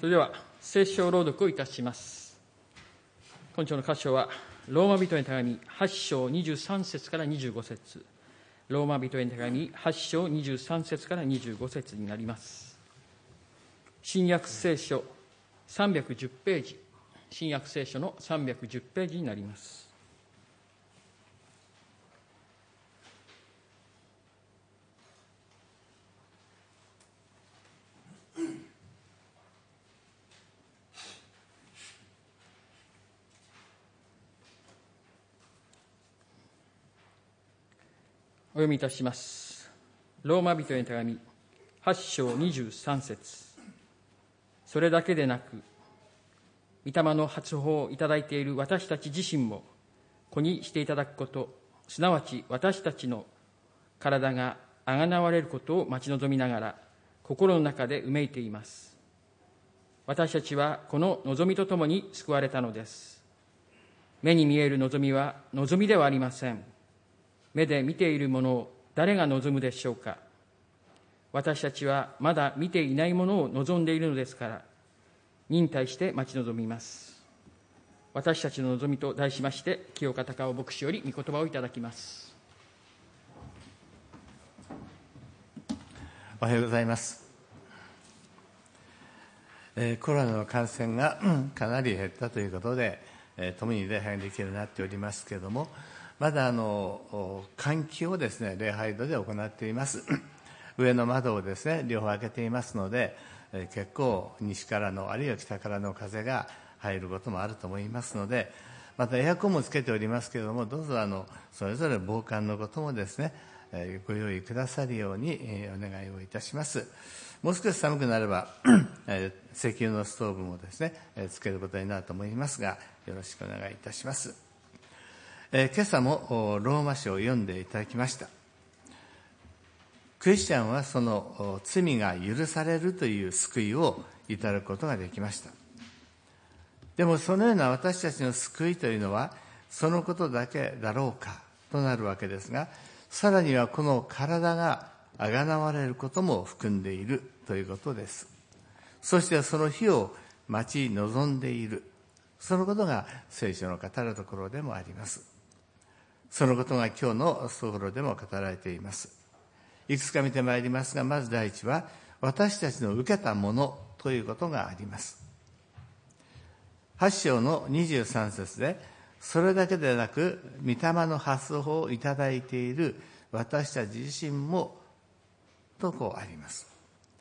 それでは聖書を朗読をいたします。今朝の箇所はローマ人への手紙8章23節から25節、ローマ人への手紙8章23節から25節になります。新約聖書310ページ、新約聖書の310ページになります。お読みいたします。ローマ人への手紙8章23節。それだけでなく、御霊の発報をいただいている私たち自身も子にしていただくこと、すなわち私たちの体があがなわれることを待ち望みながら心の中でうめいています。私たちはこの望みとともに救われたのです。目に見える望みは望みではありません。目で見ているものを誰が望むでしょうか。私たちはまだ見ていないものを望んでいるのですから、忍耐して待ち望みます。私たちの望みと題しまして、清方薫牧師より御言葉をいただきます。 おはようございます。コロナの感染がかなり減ったということで、共に礼拝できるようになっておりますけれども、まだ換気をですね、礼拝堂で行っています。上の窓をですね、両方開けていますので、結構西からのあるいは北からの風が入ることもあると思いますので、またエアコンもつけておりますけれども、どうぞそれぞれ防寒のこともですね、ご用意くださるようにお願いをいたします。もう少し寒くなれば石油のストーブもですねつけることになると思いますが、よろしくお願いいたします。今朝もローマ書を読んでいただきました。クリスチャンはその罪が許されるという救いをいただくことができました。でもそのような私たちの救いというのはそのことだけだろうかとなるわけですが、さらにはこの体があがなわれることも含んでいるということです。そしてその日を待ち望んでいる、そのことが聖書の語るところでもあります。そのことが今日のところでも語られています。いくつか見てまいりますが、まず第一は私たちの受けたものということがあります。8章の23節で、それだけでなく御霊の発報をいただいている私たち自身もとこうあります。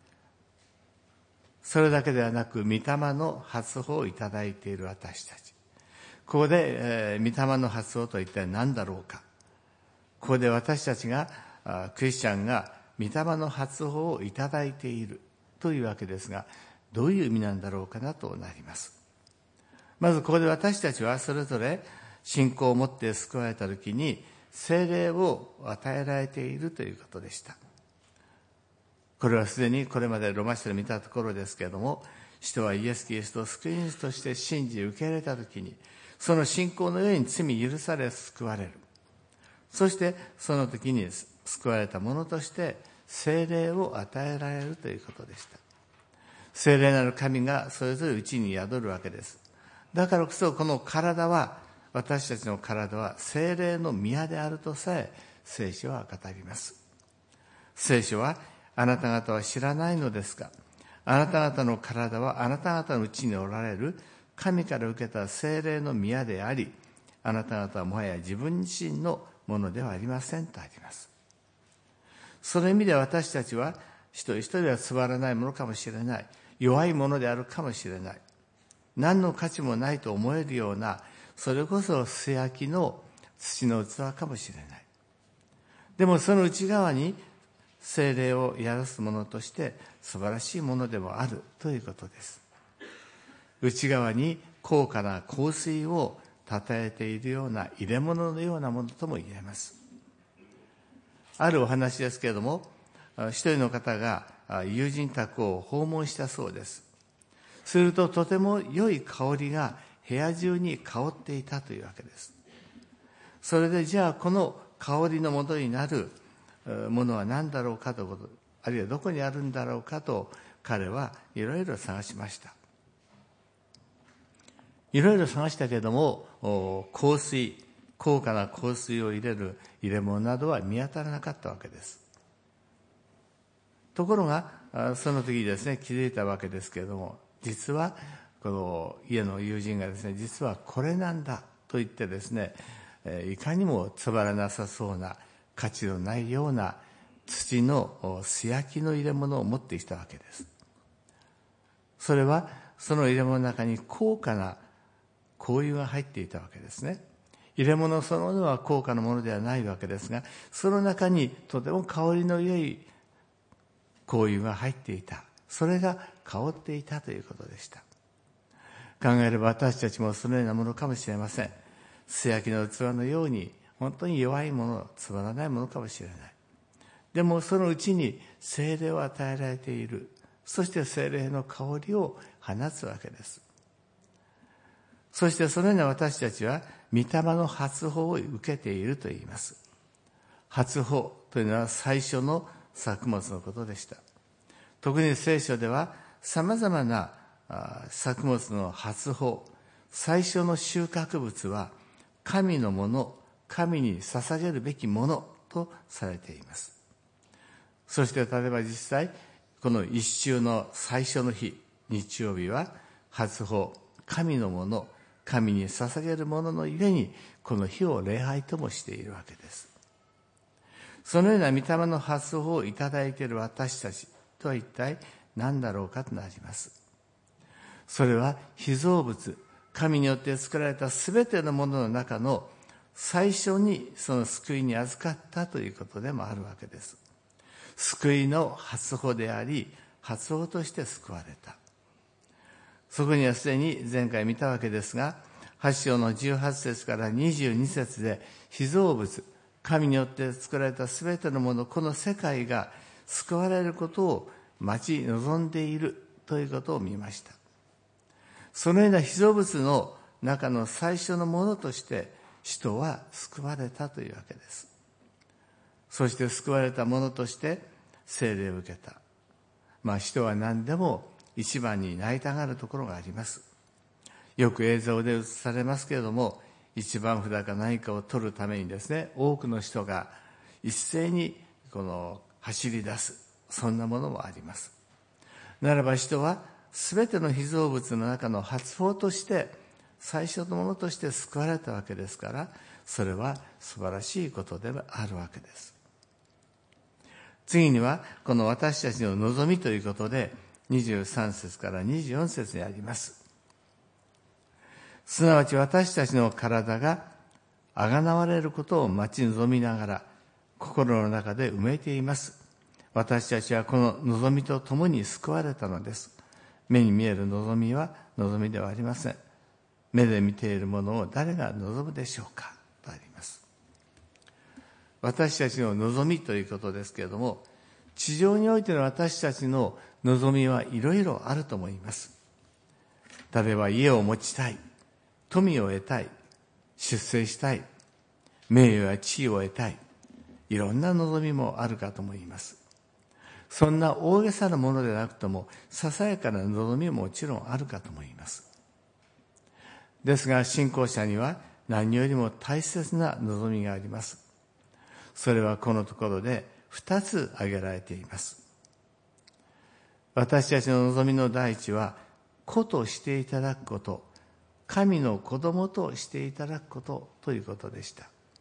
それだけではなく御霊の発報をいただいている私たち。ここで、御霊の発報とは一体何だろうか。ここで私たちがクリスチャンが御霊の発報をいただいているというわけですが、どういう意味なんだろうかなとなります。まずここで私たちはそれぞれ信仰を持って救われたときに聖霊を与えられているということでした。これはすでにこれまでローマ書で見たところですけれども、人はイエス・キリストを救い主として信じ受け入れたときに、その信仰のように罪許され救われる。そしてその時に救われたものとして聖霊を与えられるということでした。聖霊なる神がそれぞれうちに宿るわけです。だからこそこの体は、私たちの体は聖霊の宮であるとさえ聖書は語ります。聖書は、あなた方は知らないのですが、あなた方の体はあなた方のうちにおられる神から受けた聖霊の宮であり、あなた方はもはや自分自身のものではありませんとあります。その意味で私たちは一人一人はつまらないものかもしれない、弱いものであるかもしれない、何の価値もないと思えるような、それこそ素焼きの土の器かもしれない。でもその内側に聖霊を宿すものとして素晴らしいものでもあるということです。内側に高価な香水をたたえているような入れ物のようなものとも言えます。あるお話ですけれども、一人の方が友人宅を訪問したそうです。するととても良い香りが部屋中に香っていたというわけです。それでじゃあこの香りの元になるものは何だろうかということ、あるいはどこにあるんだろうかと彼はいろいろ探しました。 いろいろ探したけれども、香水、高価な香水を入れる入れ物などは見当たらなかったわけです。ところが、その時ですね、気づいたわけですけれども、実は、この家の友人がですね、実はこれなんだと言ってですね、いかにもつまらなさそうな、価値のないような土の素焼きの入れ物を持ってきたわけです。それは、その入れ物の中に高価な香油が入っていたわけですね。入れ物そのものは高価なものではないわけですが、その中にとても香りの良い香油が入っていた。それが香っていたということでした。考えれば私たちもそのようなものかもしれません。素焼きの器のように本当に弱いもの、つまらないものかもしれない。でもそのうちに聖霊を与えられている。そして聖霊の香りを放つわけです。そしてそのような私たちは御霊の発砲を受けていると言います。発砲というのは最初の作物のことでした。特に聖書では様々な作物の発砲、最初の収穫物は神のもの、神に捧げるべきものとされています。そして例えば実際、この一週の最初の日、日曜日は発砲、神のもの、神に捧げるもののゆえに、この日を礼拝ともしているわけです。そのような御霊の発砲をいただいている私たちとは一体何だろうかとなります。それは被造物、神によって作られたすべてのものの中の最初にその救いに預かったということでもあるわけです。救いの発砲であり、発砲として救われた。そこにはすでに前回見たわけですが、8章の18節から22節で被造物、神によって作られたすべてのもの、この世界が救われることを待ち望んでいるということを見ました。そのような被造物の中の最初のものとして人は救われたというわけです。そして救われたものとして聖霊を受けた。人は何でも一番になりたがるところがあります。よく映像で映されますけれども、一番札か何かを取るためにですね、多くの人が一斉に走り出す、そんなものもあります。ならば人はすべての被造物の中の発砲として最初のものとして救われたわけですから、それは素晴らしいことであるわけです。次にはこの私たちの望みということで23節から24節にあります。すなわち私たちの体があがなわれることを待ち望みながら心の中で埋めています。私たちはこの望みとともに救われたのです。目に見える望みは望みではありません。目で見ているものを誰が望むでしょうかとあります。私たちの望みということですけれども、地上においての私たちの望みはいろいろあると思います。例えば家を持ちたい、富を得たい、出世したい、名誉や地位を得たい、いろんな望みもあるかと思います。そんな大げさなものでなくとも、ささやかな望みももちろんあるかと思います。ですが、信仰者には何よりも大切な望みがあります。それはこのところで2つ挙げられています。私たちの望みの第一は、子としていただくこと、神の子供としていただくことということでした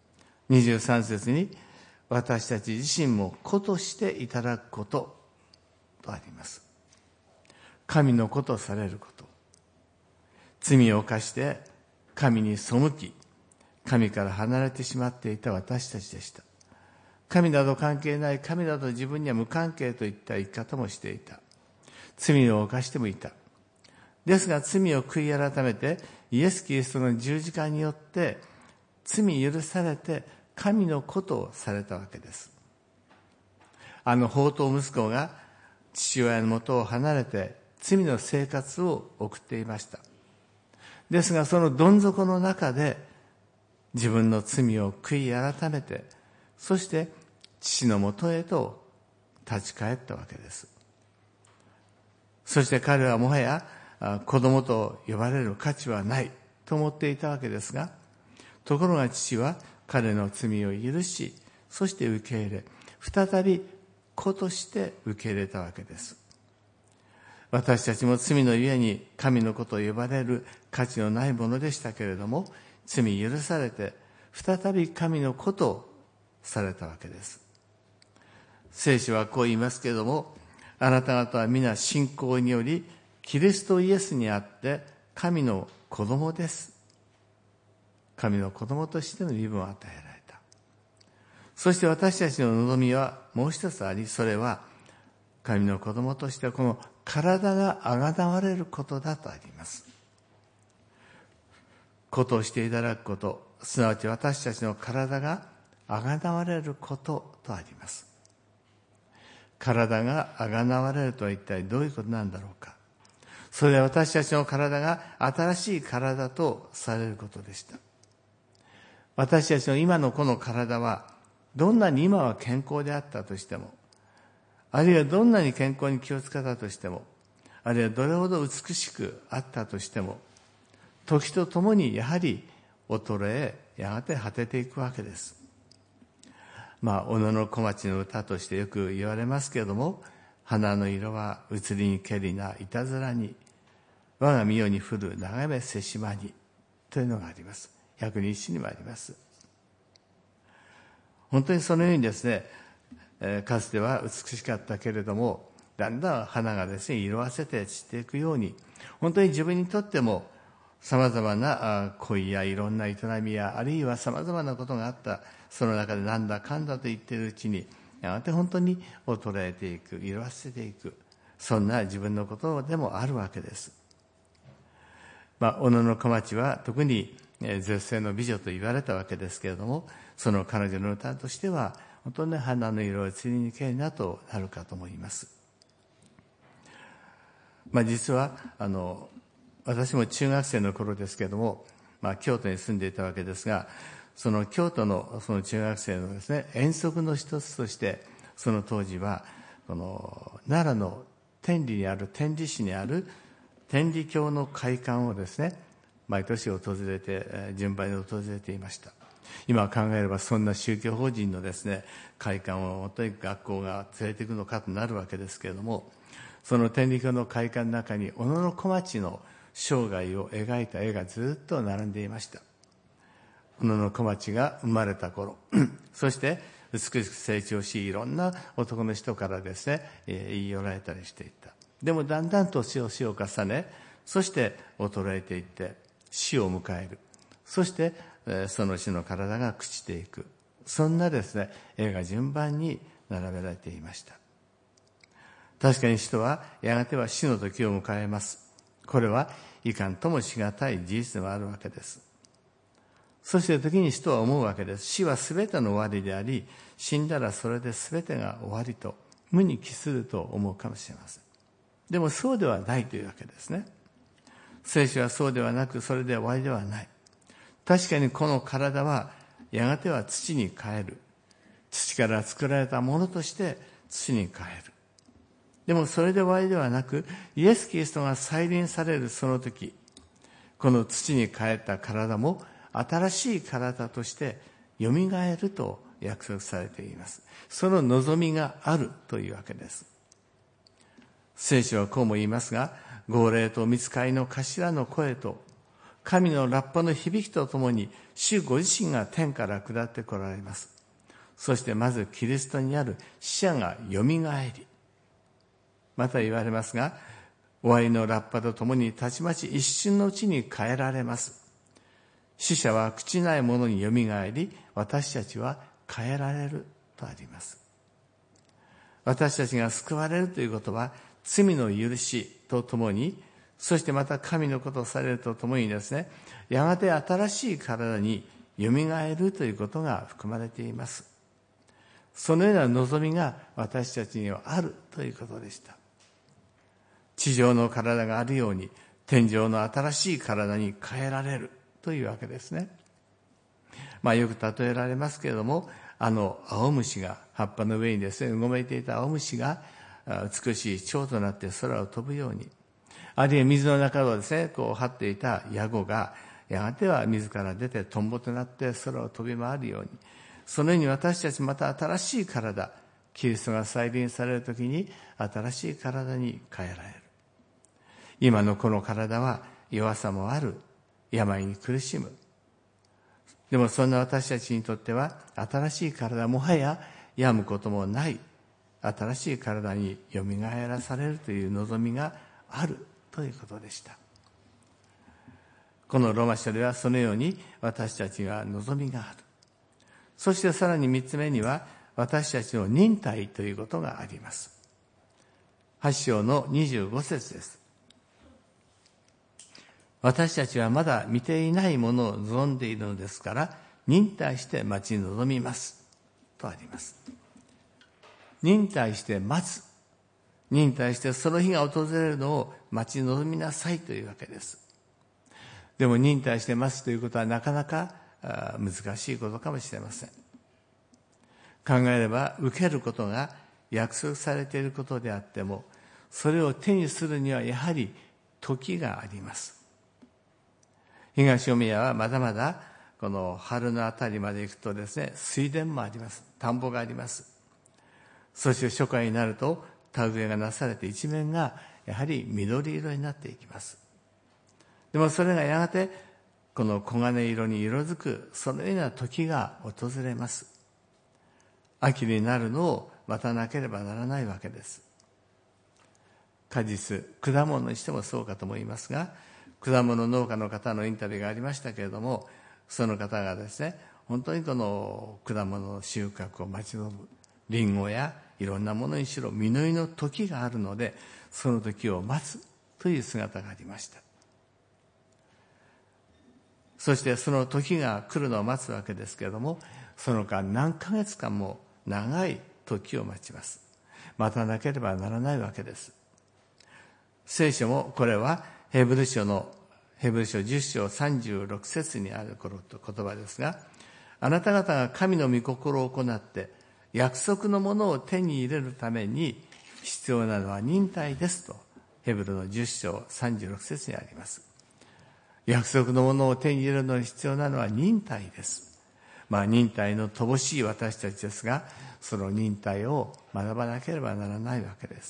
。23節に、私たち自身も子としていただくこととあります。神の子とされること。罪を犯して神に背き、神から離れてしまっていた私たちでした。神など関係ない、神など自分には無関係といった生き方もしていた。罪を犯してもいた。ですが罪を悔い改めて、イエス・キリストの十字架によって罪許されて神の子とされたわけです。放蕩息子が父親のもとを離れて罪の生活を送っていました。ですがそのどん底の中で自分の罪を悔い改めて、そして父のもとへと立ち返ったわけです。そして彼はもはや子供と呼ばれる価値はない。 と思っていたわけですが、ところが父は彼の罪を許し、そして受け入れ、再び子として受け入れたわけです。私たちも罪のゆえに神の子と呼ばれる価値のないものでしたけれども、罪許されて再び神の子とされたわけです。聖書はこう言いますけれども、あなた方は皆信仰によりキリストイエスにあって神の子供です。神の子供としての身分を与えられた。そして私たちの望みはもう一つあり、それは神の子供としてこの体が贖われることだとあります。子としていただくこと、すなわち私たちの体が贖われることとあります。体が贖われるとは一体どういうことなんだろうか。それは私たちの体が新しい体とされることでした。私たちの今のこの体は、どんなに今は健康であったとしても、あるいはどんなに健康に気をつけたとしても、あるいはどれほど美しくあったとしても、時とともにやはり衰え、やがて果てていくわけです。小野の小町の歌としてよく言われますけれども、花の色は移りにけりないたずらに、我が身世に降る長めせしまに、というのがあります。百人一首にもあります。本当にそのようにですね、かつては美しかったけれども、だんだん花がですね、色あせて散っていくように、本当に自分にとっても様々な恋やいろんな営みや、あるいは様々なことがあった、その中でなんだかんだと言っているうちに、やがて本当に衰えていく、色あせていく、そんな自分のことでもあるわけです。小野の小町は特に絶世の美女と言われたわけですけれども、その彼女の歌としては、本当に花の色を移りにけりなとなるかと思います。実は、私も中学生の頃ですけれども、京都に住んでいたわけですが、その京都のその中学生のですね、遠足の一つとして、その当時は、この奈良の天理市にある天理教の会館をですね、毎年訪れて、順番に訪れていました。今考えればそんな宗教法人のですね、会館を本当に学校が連れていくのかとなるわけですけれども、その天理教の会館の中に小野小町の生涯を描いた絵がずっと並んでいました。小野小町が生まれた頃、そして美しく成長し、いろんな男の人からですね、言い寄られたりしていた。でもだんだんと年を重ね、そして衰えていって死を迎える。そしてその死の体が朽ちていく。そんなですね、絵が順番に並べられていました。確かに人はやがては死の時を迎えます。これはいかんともしがたい事実ではあるわけです。そして時に人は思うわけです。死は全ての終わりであり、死んだらそれで全てが終わりと無に帰すると思うかもしれません。でもそうではないというわけですね。聖書はそうではなく、それで終わりではない。確かにこの体はやがては土に帰る。土から作られたものとして土に帰る。でもそれで終わりではなく、イエス・キリストが再臨されるその時、この土に帰った体も新しい体としてよみがえると約束されています。その望みがあるというわけです。聖書はこうも言いますが、号令と御使いの頭の声と神のラッパの響きとともに主ご自身が天から下って来られます。そしてまずキリストにある死者がよみがえり、また言われますが、終わりのラッパとともにたちまち一瞬のうちに変えられます。死者は朽ちないものによみがえり、私たちは変えられるとあります。私たちが救われるということは、罪の許しとともに、そしてまた神のことをされるとともにですね、やがて新しい体によみがえるということが含まれています。そのような望みが私たちにはあるということでした。地上の体があるように、天上の新しい体に変えられるというわけですね。よく例えられますけれども、青虫が、葉っぱの上にですね、うごめいていた青虫が、美しい蝶となって空を飛ぶように、あるいは水の中をですね、張っていたヤゴが、 やがては自ら出てトンボとなって空を飛び回るように、そのように私たちまた新しい体、キリストが再臨されるときに新しい体に変えられる。今のこの体は弱さもある、病に苦しむ。でもそんな私たちにとっては新しい体、もはや病むこともない新しい体によみがえらされるという望みがあるということでした。このローマ書ではそのように私たちが望みがある。そしてさらに3つ目には私たちの忍耐ということがあります。8章の25節です。私たちはまだ見ていないものを望んでいるのですから忍耐して待ち望みますとあります。忍耐して待つ、忍耐してその日が訪れるのを待ち望みなさいというわけです。でも忍耐して待つということはなかなか難しいことかもしれません。考えれば受けることが約束されていることであっても、それを手にするにはやはり時があります。東宮はまだまだこの春のあたりまで行くとですね、水田もあります。田んぼがあります。そして初夏になると田植えがなされて一面がやはり緑色になっていきます。でもそれがやがてこの黄金色に色づく、そのような時が訪れます。秋になるのを待たなければならないわけです。果実、果物にしてもそうかと思いますが、果物農家の方のインタビューがありましたけれども、その方がですね、本当にこの果物の収穫を待ち望む。リンゴやいろんなものにしろ実りの時があるので、その時を待つという姿がありました。そしてその時が来るのを待つわけですけれども、その間何ヶ月間も長い時を待ちます。待たなければならないわけです。聖書もこれはヘブル書10章36節にある言葉ですが、あなた方が神の御心を行って約束のものを手に入れるために必要なのは忍耐ですと、ヘブルの10章36節にあります。約束のものを手に入れるのに必要なのは忍耐です。忍耐の乏しい私たちですが、その忍耐を学ばなければならないわけです。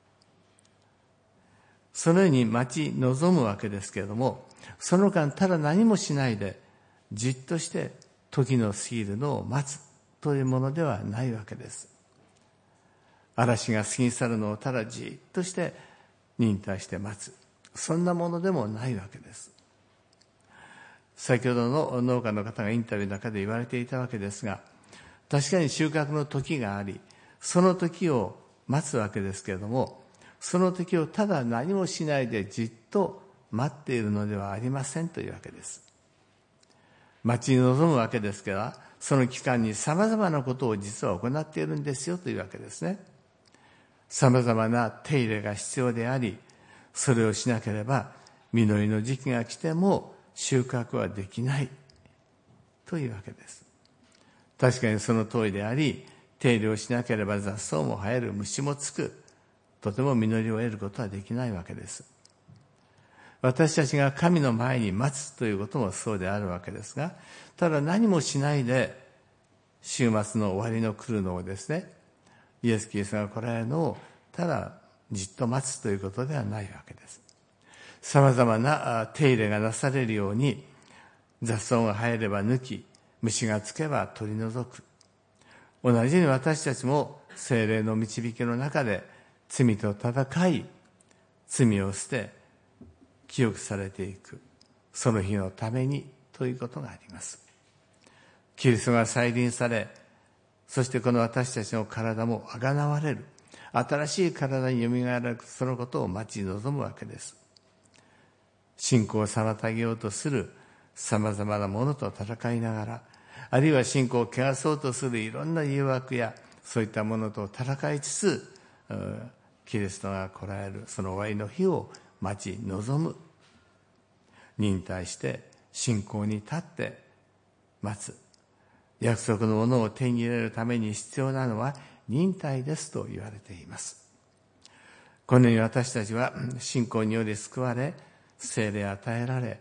そのように待ち望むわけですけれども、その間ただ何もしないでじっとして時の過ぎるのを待つというものではないわけです。嵐が過ぎ去るのをただじっとして忍耐して待つ、そんなものでもないわけです。先ほどの農家の方がインタビューの中で言われていたわけですが、確かに収穫の時があり、その時を待つわけですけれども、その時をただ何もしないでじっと待っているのではありませんというわけです。待ち望むわけですから、その期間に様々なことを実は行っているんですよというわけですね。様々な手入れが必要であり、それをしなければ実りの時期が来ても収穫はできないというわけです。確かにその通りであり、手入れをしなければ雑草も生える、虫もつく、とても実りを得ることはできないわけです。私たちが神の前に待つということもそうであるわけですが、ただ何もしないで週末の終わりの来るのをですね、イエス・キリストが来られるのをただじっと待つということではないわけです。様々な手入れがなされるように、雑草が生えれば抜き、虫がつけば取り除く。同じように私たちも聖霊の導きの中で罪と戦い、罪を捨て清くされていく、その日のためにということがあります。キリストが再臨され、そしてこの私たちの体もあがなわれる、新しい体によみがえる、そのことを待ち望むわけです。信仰を妨げようとする様々なものと戦いながら、あるいは信仰を汚そうとするいろんな誘惑やそういったものと戦いつつ、キリストが来られるその終わりの日を待ち望む。忍耐して信仰に立って待つ。約束のものを手に入れるために必要なのは忍耐ですと言われています。このように私たちは信仰により救われ、聖霊与えられ、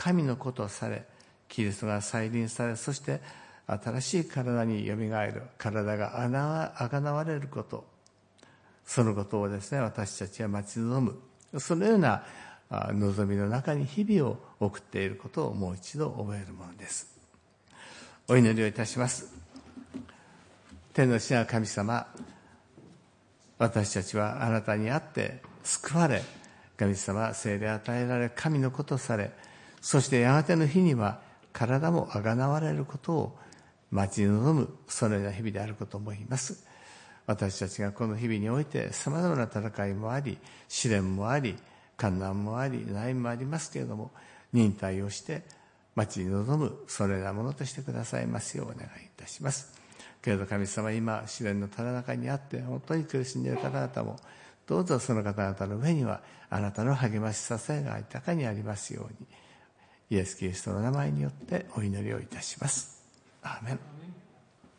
神の子とされ、キリストが再臨され、そして新しい体によみがえる、体があがなわれること、そのことをですね、私たちは待ち望む、そのような望みの中に日々を送っていることをもう一度覚えるものです。お祈りをいたします。天の父なる神様、私たちはあなたにあって救われ、神様、聖霊与えられ、神の子とされ、そしてやがての日には体もあがなわれることを待ち望む、そのような日々であることを思います。私たちがこの日々において様々な戦いもあり、試練もあり、困難もあり、悩みもありますけれども、忍耐をして待ち望む、そのようなものとしてくださいますようお願いいたします。けれど神様、今試練のただ中にあって本当に苦しんでいる方々も、どうぞその方々の上にはあなたの励まし支えが豊かにありますように、イエス・キリストの名前によってお祈りをいたします。アーメン。